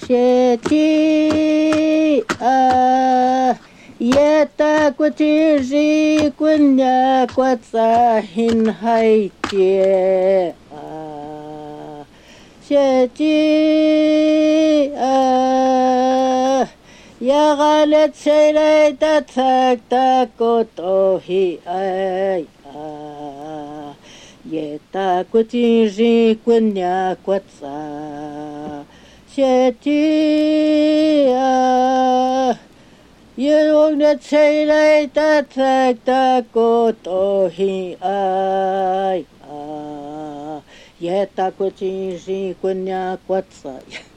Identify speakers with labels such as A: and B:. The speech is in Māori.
A: 谢天啊，也大过今日滚呀过在hin海界啊，谢天啊，呀个了起来的才大过都喜爱啊，也大过今日滚呀过在。谢天啊，用的起来的才的过多喜爱啊，也大过今日滚呀过在。